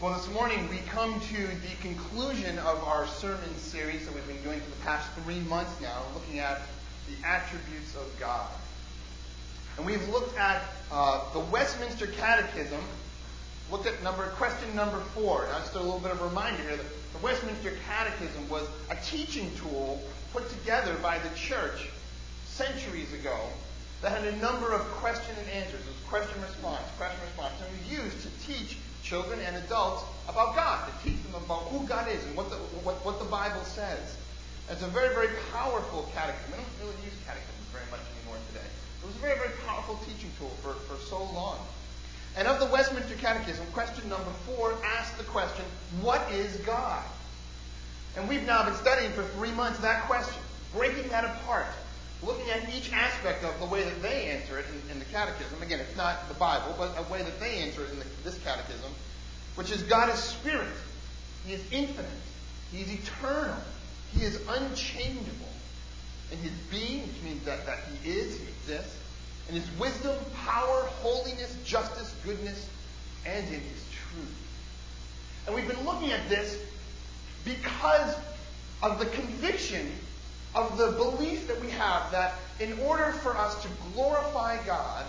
Well, this morning we come to the conclusion of our sermon series that we've been doing for the past 3 months now, looking at the attributes of God. And we've looked at the Westminster Catechism, looked at question number 4. Now, just a little bit of a reminder here that the Westminster Catechism was a teaching tool put together by the church centuries ago that had a number of question and answers. It was question response, and it was used to teach children and adults about God, to teach them about who God is and what the Bible says. It's a very, very powerful catechism. We don't really use catechisms very much anymore today. It was a very, very powerful teaching tool for so long. And of the Westminster Catechism, question number 4 asks the question, what is God? And we've now been studying for 3 months that question, breaking that apart, looking at each aspect of the way that they answer it in the catechism. Again, it's not the Bible, but a way that they answer it in this catechism, which is God is spirit. He is infinite. He is eternal. He is unchangeable. In his being, which means that he exists. In his wisdom, power, holiness, justice, goodness, and in his truth. And we've been looking at this because of the conviction of the belief that we have that in order for us to glorify God,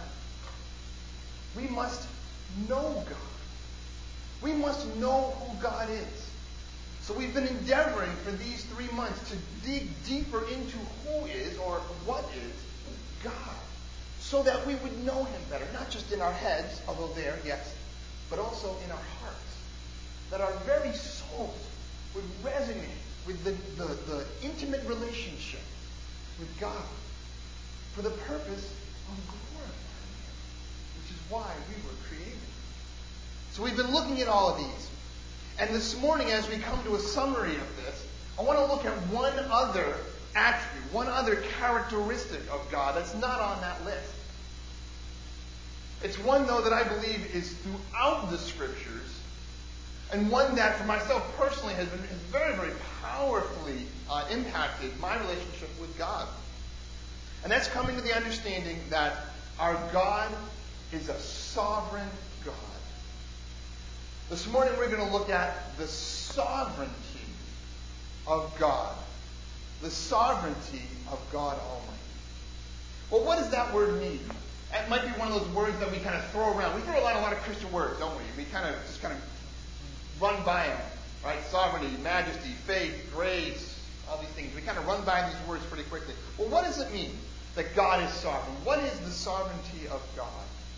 we must know God. We must know who God is. So we've been endeavoring for these 3 months to dig deeper into who is or what is God, so that we would know him better, not just in our heads, although there, yes, but also in our hearts, that our very souls would resonate with the intimate relationship with God for the purpose of glorifying him, which is why we were created. So we've been looking at all of these. And this morning, as we come to a summary of this, I want to look at one other attribute, one other characteristic of God that's not on that list. It's one, though, that I believe is throughout the Scriptures, and one that, for myself personally, has very, very powerfully impacted my relationship with God. And that's coming to the understanding that our God is a sovereign God. This morning we're going to look at the sovereignty of God. The sovereignty of God Almighty. Well, what does that word mean? It might be one of those words that we kind of throw around. We throw a lot of Christian words, don't we? We kind of run by them, right? Sovereignty, majesty, faith, grace, all these things. We kind of run by these words pretty quickly. Well, what does it mean that God is sovereign? What is the sovereignty of God?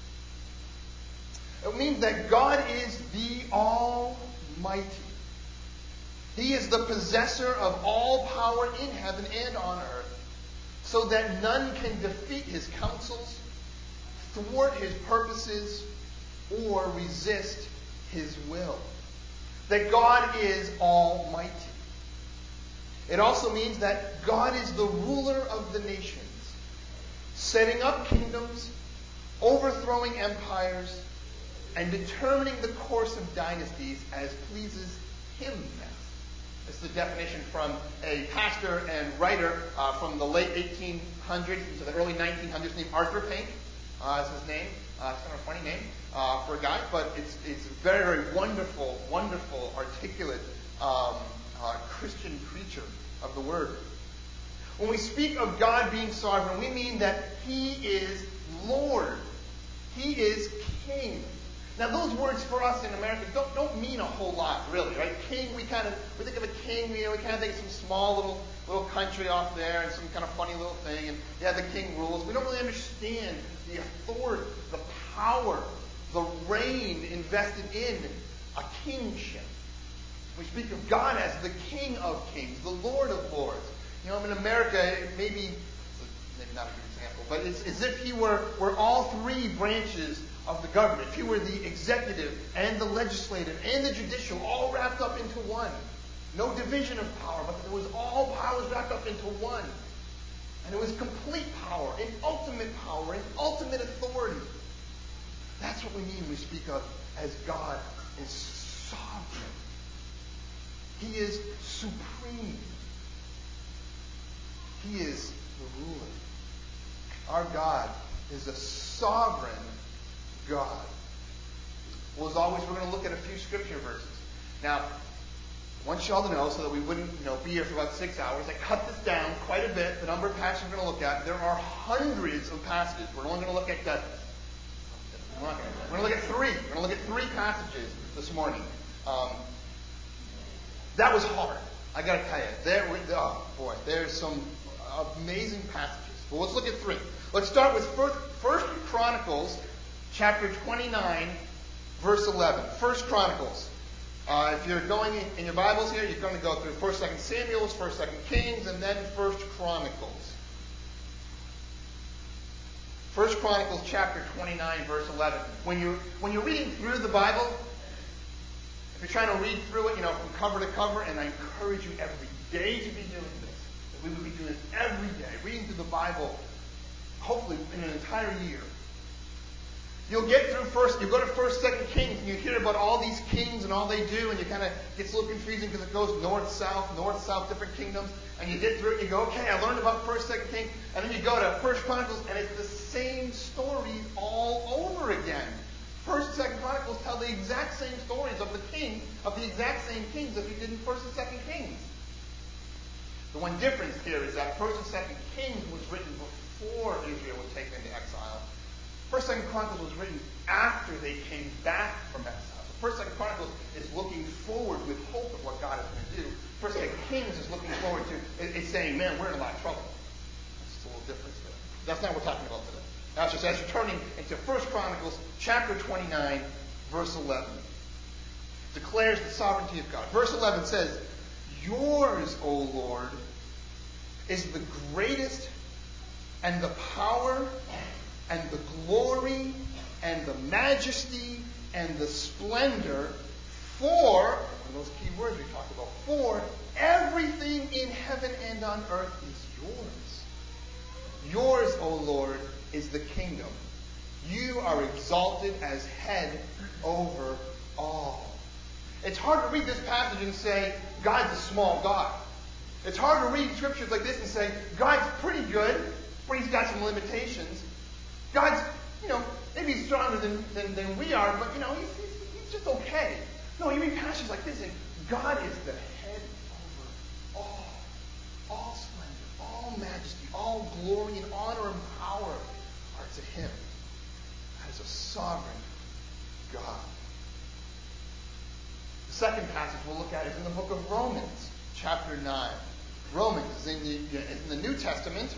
It means that God is the Almighty. He is the possessor of all power in heaven and on earth, so that none can defeat his counsels, thwart his purposes, or resist his will. That God is almighty. It also means that God is the ruler of the nations, setting up kingdoms, overthrowing empires, and determining the course of dynasties as pleases him best. This is the definition from a pastor and writer from the late 1800s to the early 1900s named Arthur Pink. Is his name. It's kind of a funny name for a guy, but it's a very, very wonderful, articulate Christian preacher of the Word. When we speak of God being sovereign, we mean that he is Lord. He is King. Now, those words for us in America don't mean a whole lot, really, right? King, we think of a king, we kind of think of some small little country off there and some kind of funny little thing, and yeah, the king rules. We don't really understand the authority, the power, the reign invested in a kingship. We speak of God as the King of Kings, the Lord of Lords. You know, in America, maybe not a good example, but it's as if he were all 3 branches of the government. If he were the executive and the legislative and the judicial all wrapped up into one. No division of power, but there was all powers wrapped up into one. And it was complete power, and ultimate authority. That's what we mean when we speak of as God is sovereign. He is supreme. He is the ruler. Our God is a sovereign God. Well, as always, we're going to look at a few scripture verses. Now, I want you all to know, so that we wouldn't be here for about 6 hours, I cut this down quite a bit, the number of passages we're going to look at. There are hundreds of passages. We're only going to look at dozens. We're going to look at three. We're going to look at three passages this morning. That was hard. I got to tell you. There's some amazing passages. But let's look at three. Let's start with First Chronicles, chapter 29, verse 11. First Chronicles. If you're going in your Bibles here, you're going to go through 1st, 2nd Samuel, 1st, 2nd Kings, and then 1st Chronicles. 1st Chronicles chapter 29, verse 11. When you're reading through the Bible, if you're trying to read through it, from cover to cover, and I encourage you every day to be doing this, that we would be doing this every day, reading through the Bible, hopefully in an entire year. You'll get through you go to 1st, 2nd Kings, and you hear about all these kings and all they do, and you kind of gets a little confusing because it goes north, south, different kingdoms, and you get through it and you go, okay, I learned about 1st, 2nd Kings, and then you go to 1st Chronicles, and it's the same stories all over again. 1st and 2nd Chronicles tell the exact same stories of the exact same kings that we did in 1st and 2nd Kings. The one difference here is that 1st and 2nd Kings was written before Israel was taken into exile. 1st and 2nd Chronicles was written after they came back from exile. So 1st and 2nd Chronicles is looking forward with hope of what God is going to do. 1st and 2nd Kings is looking forward to, it's saying, man, we're in a lot of trouble. That's just a little difference there. That's not what we're talking about today. That's just as you're turning into 1st Chronicles, chapter 29, verse 11. Declares the sovereignty of God. Verse 11 says, yours, O Lord, is the greatest and the power and the glory and the majesty and the splendor for, one of those key words we talked about, for everything in heaven and on earth is yours. Yours, O Lord, is the kingdom. You are exalted as head over all. It's hard to read this passage and say, God's a small God. It's hard to read scriptures like this and say, God's pretty good, but he's got some limitations. God's, maybe he's stronger than we are, but, he's just okay. No, you read passages like this, and God is the head over all splendor, all majesty, all glory and honor and power are to him as a sovereign God. The second passage we'll look at is in the book of Romans, chapter 9. Romans is in the New Testament.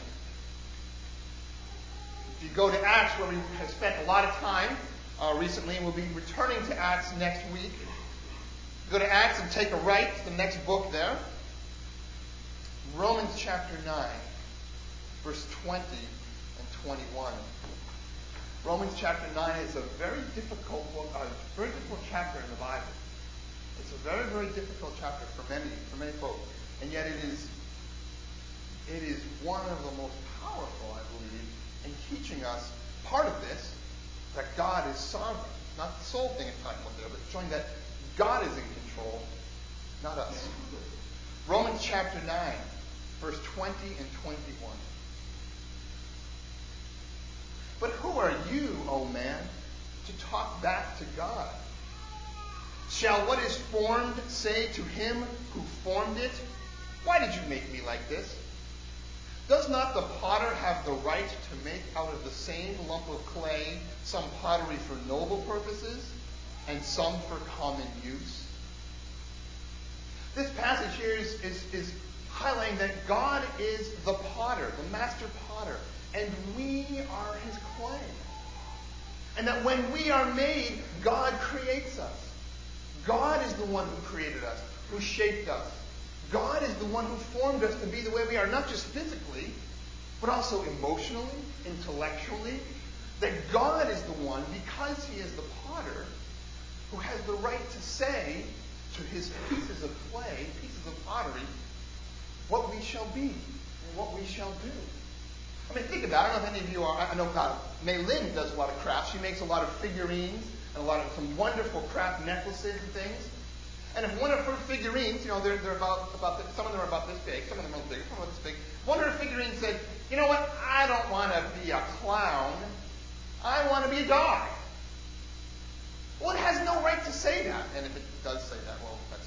If you go to Acts, where we have spent a lot of time recently, and we'll be returning to Acts next week. Go to Acts and take a right to the next book there. Romans chapter 9, verse 20 and 21. Romans chapter 9 is a very difficult book, a very difficult chapter in the Bible. It's a very, very difficult chapter for many folks. And yet it is one of the most powerful, I believe, in teaching us part of this, that God is sovereign. Not the sole thing it's talking about there, but showing that God is in control, not us. Romans chapter 9, verse 20 and 21. But who are you, O man, to talk back to God? Shall what is formed say to him who formed it, why did you make me like this? Does not the potter have the right to make out of the same lump of clay some pottery for noble purposes and some for common use? This passage here is highlighting that God is the potter, the master potter, and we are his clay. And that when we are made, God creates us. God is the one who created us, who shaped us. God is the one who formed us to be the way we are, not just physically, but also emotionally, intellectually. That God is the one, because he is the potter, who has the right to say to his pieces of clay, pieces of pottery, what we shall be and what we shall do. I mean, think about it. I don't know if any of you are. I know Mei Lin does a lot of crafts. She makes a lot of figurines and some wonderful craft necklaces and things. And if one of her figurines, they're about some of them are about this big, some of them are bigger, some of them are this big. One of her figurines said, you know what? I don't want to be a clown. I want to be a dog. Well, it has no right to say that. And if it does say that, well, that's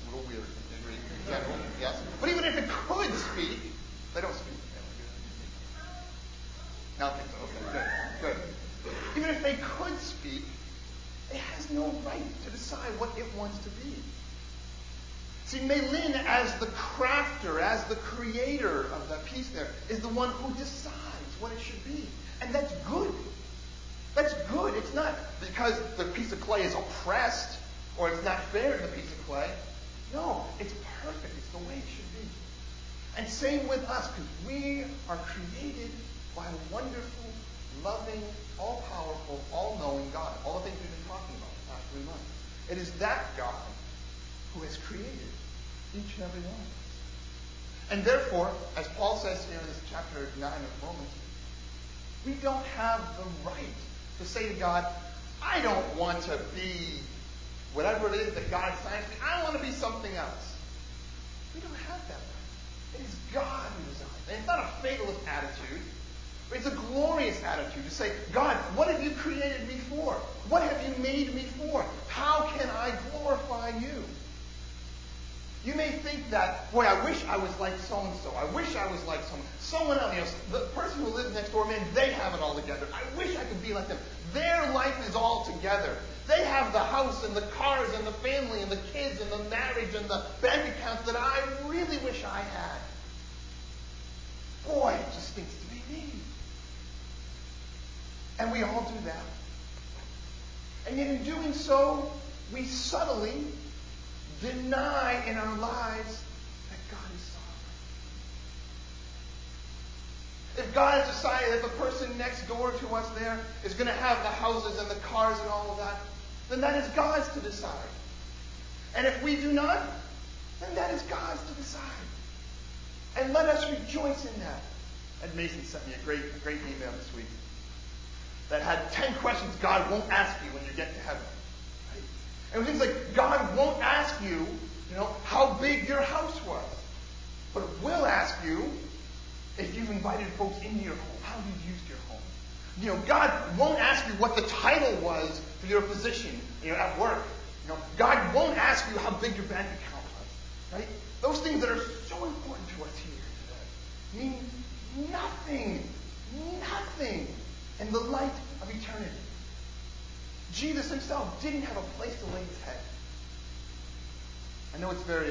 wants to be. See, Maylin, as the crafter, as the creator of that piece there, is the one who decides what it should be. And that's good. That's good. It's not because the piece of clay is oppressed or it's not fair to the piece of clay. No, it's perfect. It's the way it should be. And same with us, because we are created by a wonderful, loving, all-powerful, all-knowing God. All the things we've been talking about the past 3 months. It is that God who has created each and every one of us. And therefore, as Paul says here in this chapter 9 of Romans, we don't have the right to say to God, I don't want to be whatever it is that God assigns me. I want to be something else. We don't have that right. It is God who designs. And it's not a fatalist attitude. It's a glorious attitude to say, God, what have you created me for? What have you made me for? How can I glorify you? You may think that, boy, I wish I was like so-and-so. I wish I was like someone else. The person who lives next door, man, they have it all together. I wish I could be like them. Their life is all together. They have the house and the cars and the family and the kids and the marriage and the bank accounts that I really wish I had. Boy, it just stinks to be me. And we all do that. And yet in doing so, we subtly deny in our lives that God is sovereign. If God has decided that the person next door to us there is going to have the houses and the cars and all of that, then that is God's to decide. And if we do not, then that is God's to decide. And let us rejoice in that. Ed Mason sent me a great email this week that had 10 questions God won't ask you when you get to heaven. Right? And it was things like, God won't ask you, how big your house was. But will ask you if you've invited folks into your home, how you've used your home. God won't ask you what the title was for your position, at work. God won't ask you how big your bank account was. Right? Those things that are so important to us here today mean nothing in the light of eternity. Jesus himself didn't have a place to lay his head. I know it's very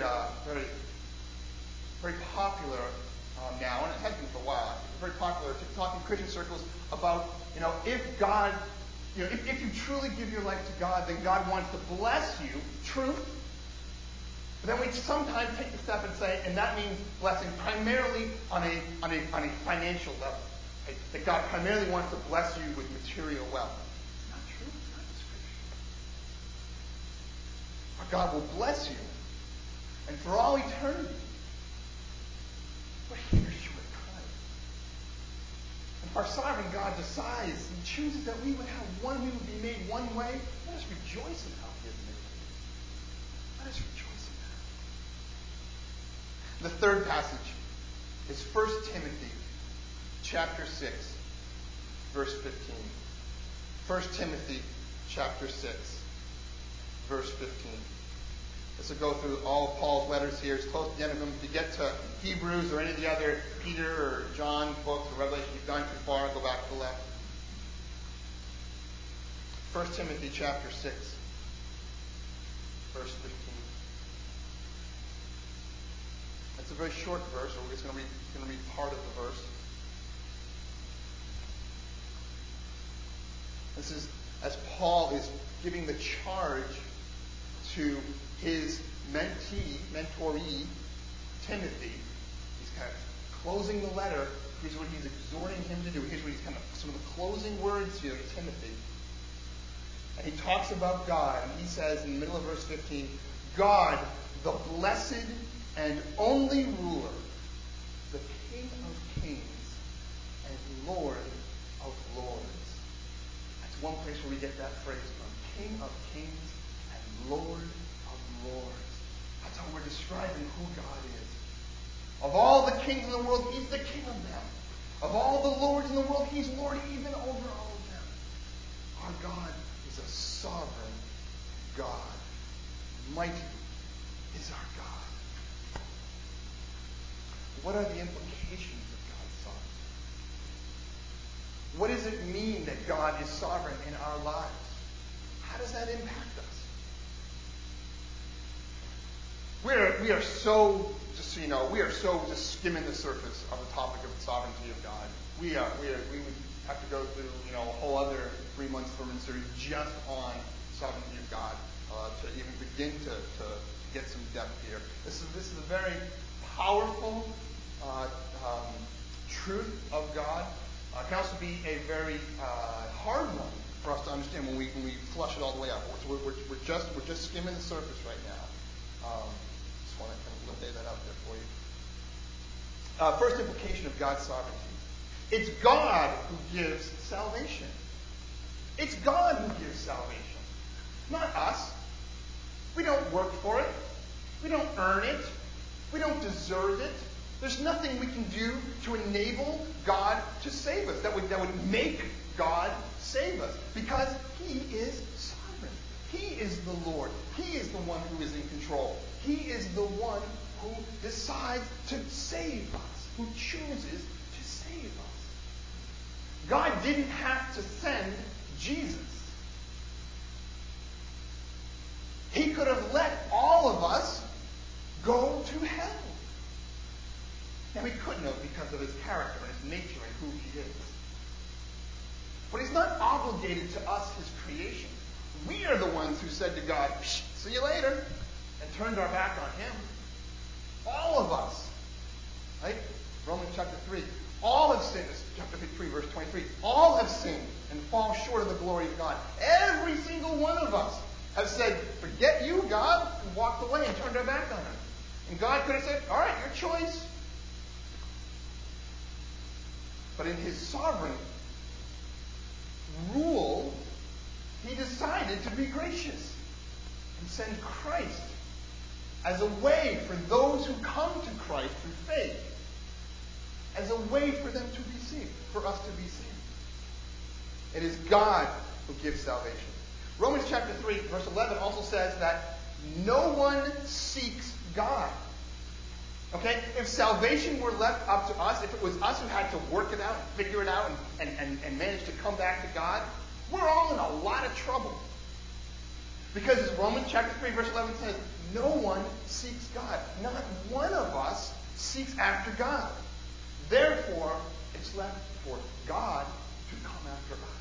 popular now, and it has been for a while. It's very popular to talk in Christian circles about, if God, if you truly give your life to God, then God wants to bless you. Truth. But then we sometimes take the step and say, and that means blessing primarily on a financial level. Right? That God primarily wants to bless you with material wealth. It's not true. It's not the Scripture. But God will bless you. And for all eternity. But here short time. And if our sovereign God decides and chooses that we would would be made one way, let us rejoice in how he has made us. Let us rejoice in that. The third passage is 1 Timothy chapter 6, verse 15. 1 Timothy chapter 6, verse 15. This will go through all of Paul's letters here. It's close to the end of them. If you get to Hebrews or any of the other Peter or John books or Revelation, you've gone too far, go back to the left. 1 Timothy chapter 6, verse 15. It's a very short verse, so we're just going to read part of the verse. This is as Paul is giving the charge to his mentoree, Timothy. He's kind of closing the letter. Here's what he's exhorting him to do. Here's what he's kind of some of the closing words here to Timothy. And he talks about God, and he says in the middle of verse 15, God, the blessed and only ruler, the King of kings and Lord of lords. That's one place where we get that phrase from. King of kings and Lord of lords. That's how we're describing who God is. Of all the kings in the world, he's the king of them. Of all the lords in the world, he's Lord even over all of them. Our God is a sovereign God. Mighty is our God. What are the implications of God's sovereignty? What does it mean that God is sovereign in our lives? How does that impact us? We are so, just so you know, we are so just skimming the surface of the topic of the sovereignty of God. We would have to go through, a whole other 3-month sermon series just on sovereignty of God to even begin to get some depth here. This is a very powerful truth of God. It can also be a very hard one for us to understand when we flush it all the way out. So we're just skimming the surface right now. Just want to kind of lay that out there for you. First implication of God's sovereignty. It's God who gives salvation. It's God who gives salvation, not us. We don't work for it. We don't earn it. We don't deserve it. There's nothing we can do to enable God to save us that would make God save us, because He is sovereign. He is the Lord. He is the one who is in control. He is the one who decides to save us, who chooses to save us. God didn't have to send Jesus. He could have let all of us go to hell. Now, he couldn't have, because of his character and his nature and who he is. But he's not obligated to us, his creation. We are the ones who said to God, see you later, and turned our back on him. All of us. Right? Romans chapter 3. All have sinned. Chapter 3, verse 23. All have sinned and fall short of the glory of God. Every single one of us have said, forget you, God, and walked away and turned our back on him. And God could have said, all right, your choice. But in his sovereign rule, he decided to be gracious and send Christ as a way for those who come to Christ through faith, as a way for them to be saved, for us to be saved. It is God who gives salvation. Romans chapter 3, verse 11 also says that no one seeks God. Okay? If salvation were left up to us, if it was us who had to work it out, figure it out, and manage to come back to God, we're all in a lot of trouble. Because as Romans chapter 3, verse 11 says, no one seeks God. Not one of us seeks after God. Therefore, it's left for God to come after us.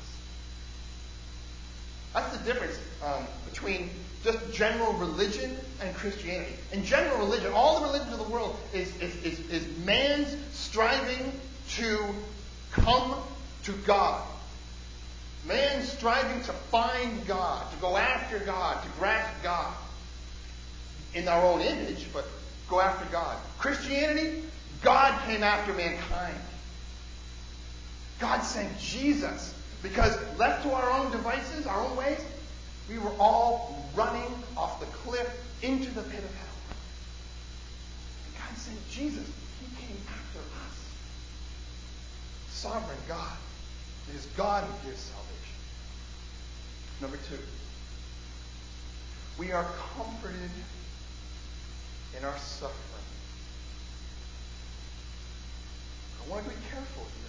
That's the difference between just general religion and Christianity. In general religion, all the religions of the world is man's striving to come to God. Man striving to find God, to go after God, to grasp God. In our own image, but go after God. Christianity, God came after mankind. God sent Jesus. Because left to our own devices, our own ways, we were all running off the cliff into the pit of hell. And God sent Jesus. He came after us. Sovereign God. It is God who gives salvation. Number 2. We are comforted in our suffering. I want to be careful here.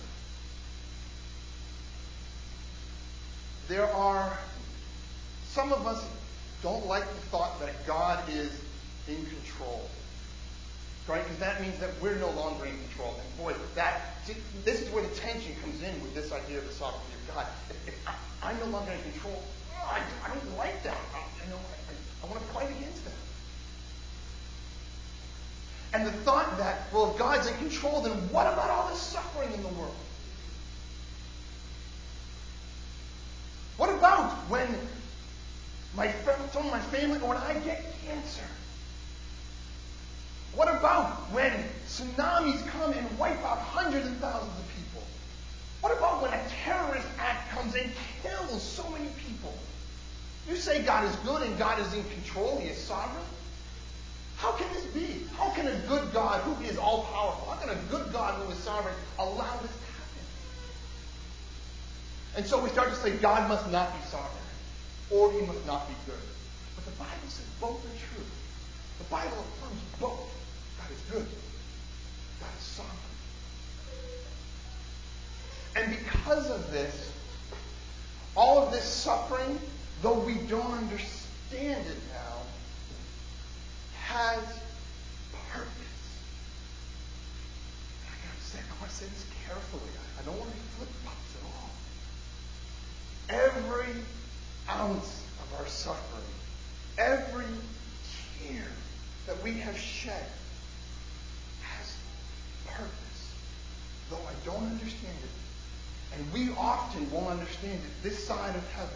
There are, some of us don't like the thought that God is in control. Right? Because that means that we're no longer in control. And boy, this is where the tension comes in with this idea of the sovereignty of God. If I'm no longer in control, I don't like that. I want to fight against that. And the thought that, well, if God's in control, then what about all the suffering in the world? What about when some of my family, or when I get cancer? What about when tsunamis come and wipe out hundreds of thousands of people? What about when a terrorist act comes and kills so many people? You say God is good and God is in control, He is sovereign? How can this be? How can a good God who is all-powerful, how can a good God who is sovereign allow this to happen? And so we start to say God must not be sovereign, or He must not be good. But the Bible says both are true. The Bible affirms both. God is good. God is sovereign. And because of this, all of this suffering, though we don't understand it now, has say this carefully. I don't want to be flip-flops at all. Every ounce of our suffering, every tear that we have shed has purpose, though I don't understand it. And we often won't understand it this side of heaven.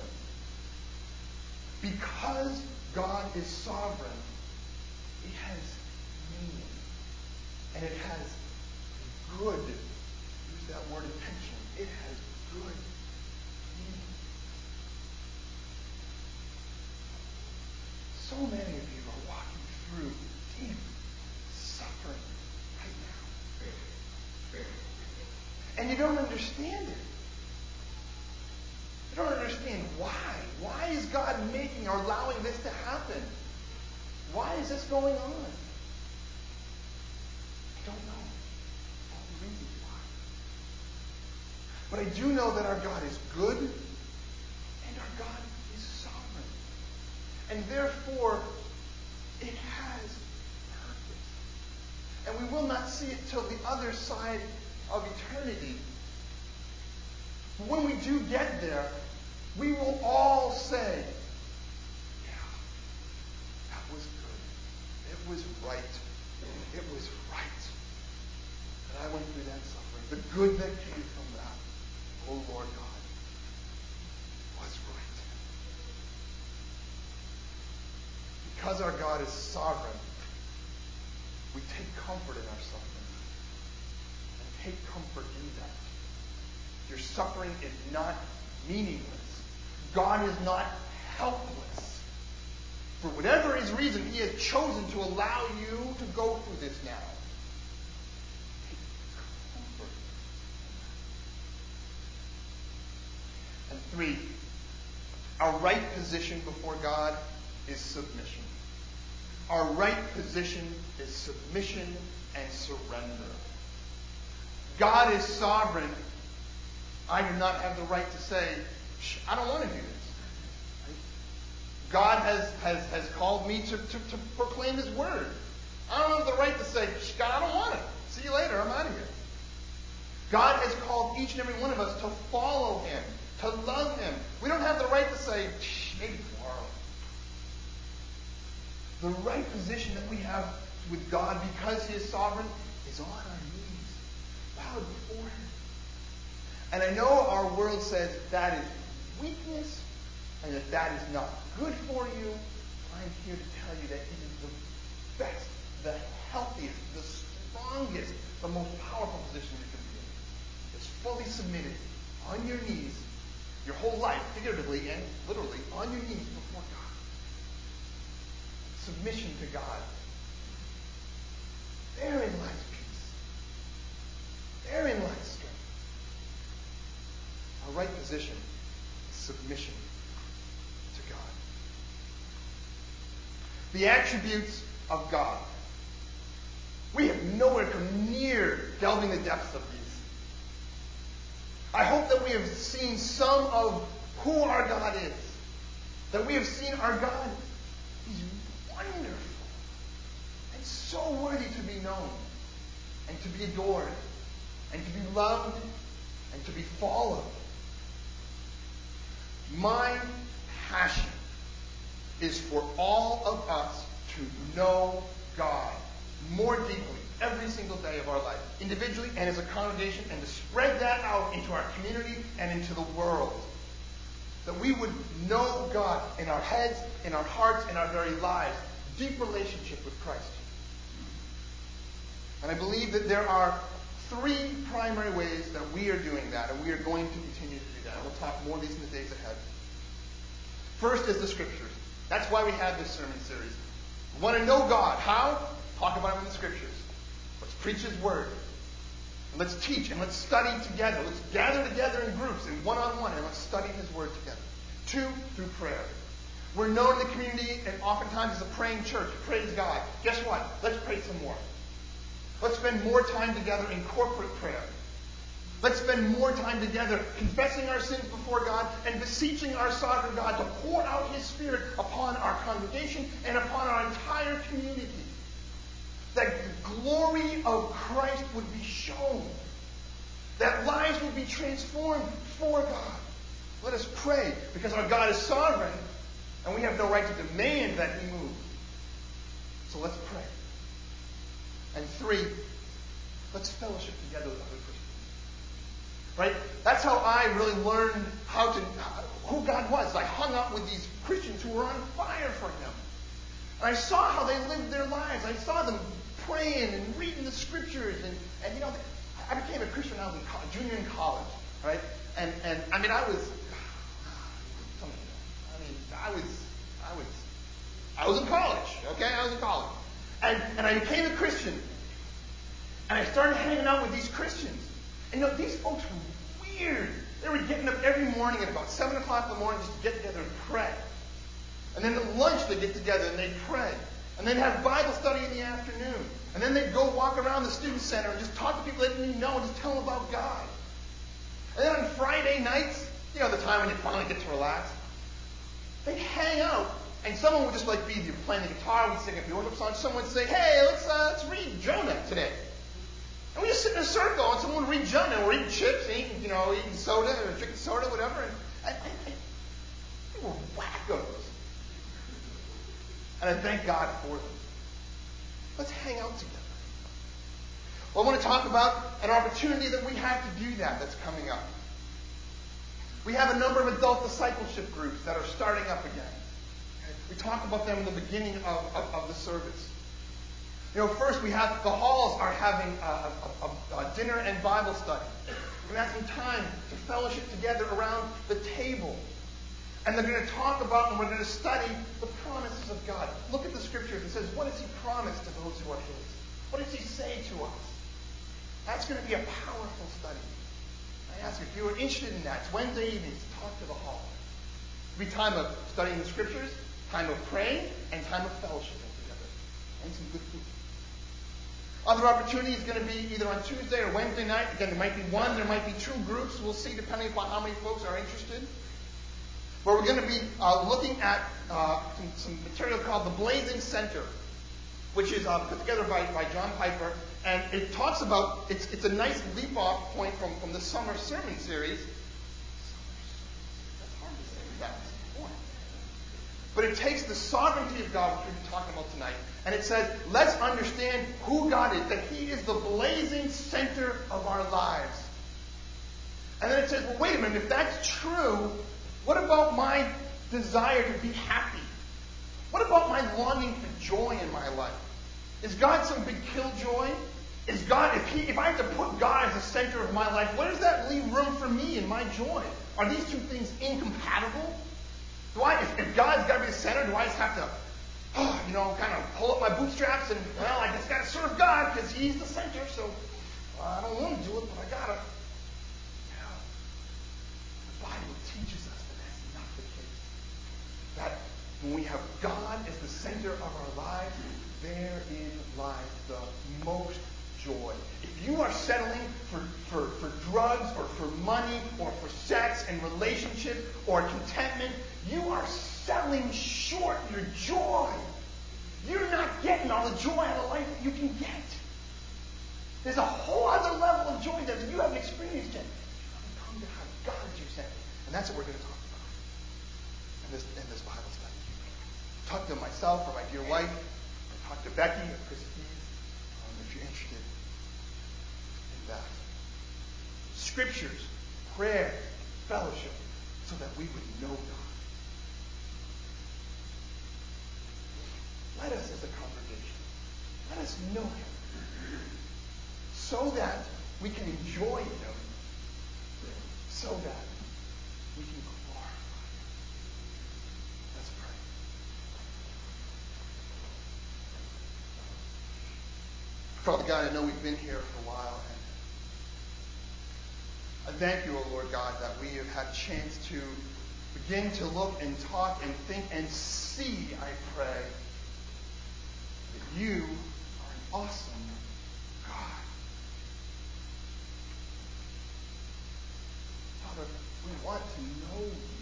Because God is sovereign, it has meaning. And it has good, use that word intentionally, it has good meaning. So many of you are walking through deep suffering right now. And you don't understand it. You don't understand why. Why is God making or allowing this to happen? Why is this going on? I don't know all the reasons why. But I do know that our God is good and our God is sovereign. And therefore, it has purpose. And we will not see it till the other side of eternity. But when we do get there, we will all say, yeah, that was good. It was right. It was right. That I went through that suffering. The good that came from that, oh Lord God, was right. Because our God is sovereign, we take comfort in our suffering. And take comfort in that. Your suffering is not meaningless. God is not helpless. For whatever his reason, he has chosen to allow you to go through this now. Take comfort in that. And 3, our right position before God is submission. Our right position is submission and surrender. God is sovereign. I do not have the right to say, I don't want to do this. God has called me to proclaim his word. I don't have the right to say, God, I don't want it. See you later. I'm out of here. God has called each and every one of us to follow him, to love him. We don't have the right to say, maybe tomorrow. The right position that we have with God, because he is sovereign, is on our knees, bowed before him. And I know our world says that is weakness and that is not good for you. I'm here to tell you that it is the best, the healthiest, the strongest, the most powerful position you can be in. It's fully submitted on your knees, your whole life, figuratively and literally, on your knees before God. Submission to God. Therein lies peace. Therein lies strength. Our right position is submission to God. The attributes of God. We have nowhere come near delving the depths of these. I hope that we have seen some of who our God is. That we have seen our God. He's wonderful. And so worthy to be known. And to be adored. And to be loved. And to be followed. My passion is for all of us to know God more deeply every single day of our life, individually and as a congregation, and to spread that out into our community and into the world. That we would know God in our heads, in our hearts, in our very lives. Deep relationship with Christ. And I believe that there are 3 primary ways that we are doing that, and we are going to continue to do that. We'll talk more of these in the days ahead. First is the Scriptures. That's why we have this sermon series. We want to know God. How? Talk about Him in the Scriptures. Let's preach His Word. And let's teach and let's study together. Let's gather together in groups and one-on-one and let's study His Word together. 2, through prayer. We're known in the community and oftentimes as a praying church. Praise God. Guess what? Let's pray some more. Let's spend more time together in corporate prayer. Let's spend more time together confessing our sins before God and beseeching our sovereign God to pour out His Spirit upon our congregation and upon our entire community. That the glory of Christ would be shown. that lives will be transformed for God. Let us pray, because our God is sovereign, and we have no right to demand that He move. So let's pray. And 3, let's fellowship together with other Christians. Right? That's how I really learned who God was. I hung out with these Christians who were on fire for Him. And I saw how they lived their lives. I saw them praying and reading the Scriptures. And you know, I became a Christian when I was junior in college. Right? And I mean, I was in college. Okay? I was in college. And I became a Christian. And I started hanging out with these Christians. And you know, these folks were weird. They were getting up every morning at about 7 o'clock in the morning just to get together and pray. And then at lunch they'd get together and they'd pray. And they'd have Bible study in the afternoon. And then they'd go walk around the student center and just talk to people they didn't even know and just tell them about God. And then on Friday nights, you know, the time when you finally get to relax, they'd hang out. And someone would just be playing the guitar, we'd sing a worship song. Someone would say, hey, let's read Jonah today. And we just sit in a circle, and someone would read Jonah, and we're eating chips, and eating soda, or drinking soda, whatever. And they were wackos. And I thank God for them. Let's hang out together. Well, I want to talk about an opportunity that we have to do that's coming up. We have a number of adult discipleship groups that are starting up again. We talked about them in the beginning of the service. You know, first we have the halls are having a dinner and Bible study. We're going to have some time to fellowship together around the table. And they're going to talk about and we're going to study the promises of God. Look at the Scriptures. It says, what does He promise to those who are His? What does He say to us? That's going to be a powerful study. I ask if you are interested in that. It's Wednesday evenings. Talk to the hall. It'll be time of studying the Scriptures, time of praying, and time of fellowshipping together. And some good food. Other opportunity is going to be either on Tuesday or Wednesday night. Again, there might be one, there might be 2 groups. We'll see depending upon how many folks are interested. Where we're going to be looking at some material called the Blazing Center, which is put together by John Piper. And it talks about, it's a nice leap-off point from the summer sermon series. That's hard to say without this point. But it takes the sovereignty of God, which we've been talking about tonight, and it says, let's understand who God is, that He is the blazing center of our lives. And then it says, well, wait a minute, if that's true, what about my desire to be happy? What about my longing for joy in my life? Is God some big killjoy? Is God, if I have to put God as the center of my life, where does that leave room for me and my joy? Are these two things incompatible? If God's got to be the center, do I just have to, kind of pull up my bootstraps and, well, I just got to serve God because He's the center, so I don't want to do it, but I got to. No. The Bible teaches us that that's not the case. That when we have God as the center of our lives, therein lies the most joy. If you are settling for drugs or for money or for sex and relationship or contentment, you are selling short your joy. You're not getting all the joy out of life that you can get. There's a whole other level of joy that you haven't experienced yet. You haven't come to have God as your center. And that's what we're going to talk about in this Bible study. Talk to myself or my dear wife, or talk to Becky or Chris Keys, if you're interested in that. Scriptures, prayer, fellowship, so that we would know God. Let us as a congregation, let us know Him, so that we can enjoy Him, so that we can glorify Him. Let's pray. Father God, I know we've been here for a while, and I thank you, O Lord God, that we have had a chance to begin to look and talk and think and see, I pray, that you are an awesome God. Father, we want to know you.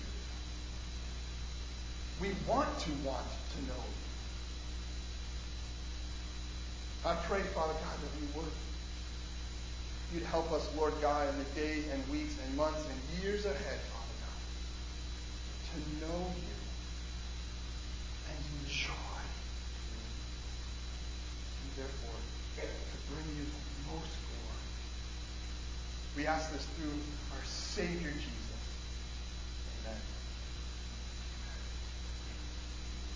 We want to know you. I pray, Father God, that we would. you'd help us, Lord God, in the days and weeks and months and years ahead, Father God, to know you and enjoy you, and therefore to bring you the most glory. We ask this through our Savior Jesus. Amen.